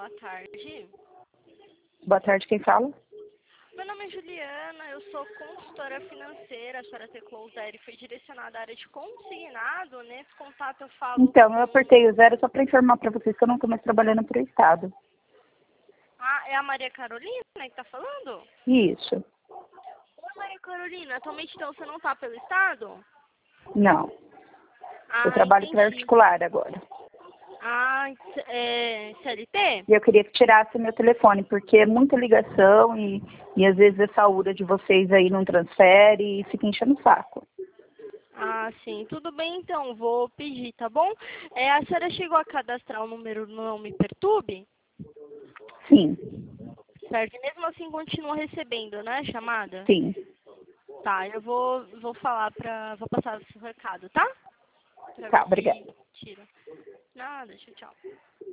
boa tarde. Boa tarde, quem fala? Meu nome é Juliana, eu sou consultora financeira, a senhora teclou o 0 e foi direcionada à área de consignado. Nesse contato eu falo Então, com... eu apertei o 0 só para informar para vocês que eu não estou mais trabalhando para o Estado. Ah, é a Maria Carolina que está falando? Isso. Oi, Maria Carolina, atualmente então você não está pelo Estado? Não. Eu Ah, trabalho para entendi. articular agora. Ah, CLT? E eu queria que tirasse meu telefone, porque é muita ligação e às vezes essa URA de vocês aí não transfere e fica enchendo o saco. Ah, sim. Tudo bem, então. Vou pedir, tá bom? A senhora chegou a cadastrar o número no Não Me Perturbe? Sim, Certo. E mesmo assim continua recebendo, né, chamada? sim. Tá, eu vou falar vou passar o seu recado, tá? Pra Tá, ver se obrigada. tira. Nada, tchau, tchau.